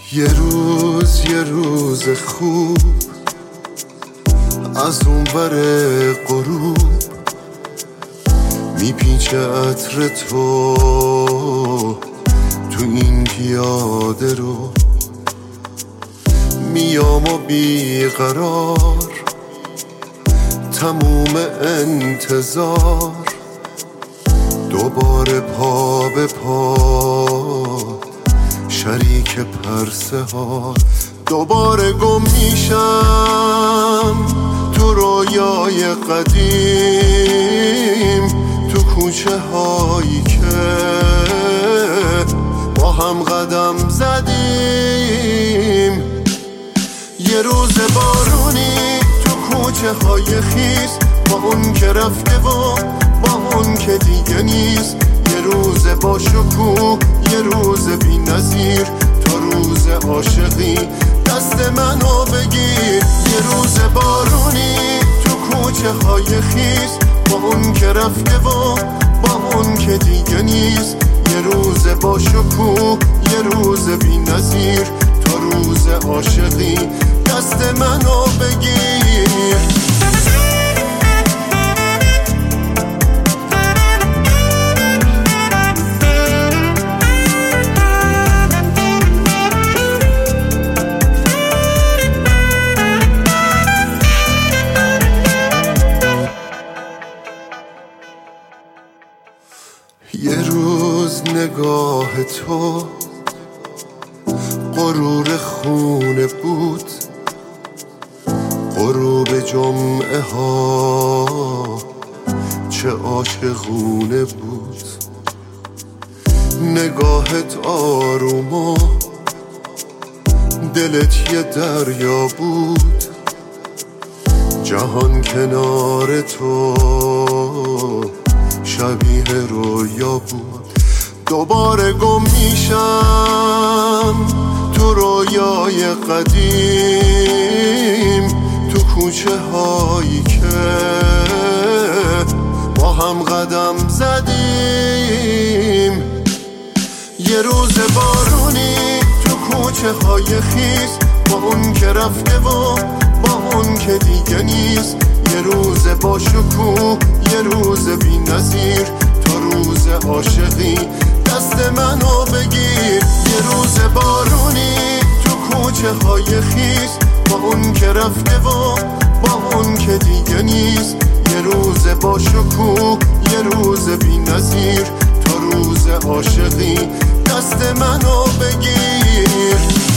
یه روز خوب از اون ور غروب میپیچه عطر تو این پیاده رو، میام و بیقرار تموم انتظار، دوباره پا به پا شریک پرسه ها، دوباره گم میشم تو رویای قدیم، تو کوچه هایی که با هم قدم زدیم. یه روز بارونی تو کوچه های خیس، با اون که رفته و با اون که دیگه نیست، یه روز با شکوه، یه روز بی نظیر، تا روز عاشقی دست منو بگیر. یه روز بارونی تو کوچه های خیس، با اون که رفته و با اون که دیگه نیست، یه روز با شکوه، یه روز بی نظیر، تا روز عاشقی دست منو بگیر. یه روز نگاه تو غرور خونه بود، غروب جمعه ها چه عاشقونه بود، نگاهت آروم و دلت یه دریا بود، جهان کنار تو شبیه رویا بود. دوباره گم میشم تو رویای قدیم، تو کوچه هایی که با هم قدم زدیم. یه روز بارونی تو کوچه های خیس، با اون که رفته و با اون که دیگه نیست، یه روز با شکوه، یه روز بی نظیر، تا روز عاشقی دست منو بگیر. یه روز بارونی تو کوچه های خیس، با اون که رفته و با اون که دیگه نیست، یه روز با شکوه، یه روز بی نظیر، تا روز عاشقی دست منو بگیر.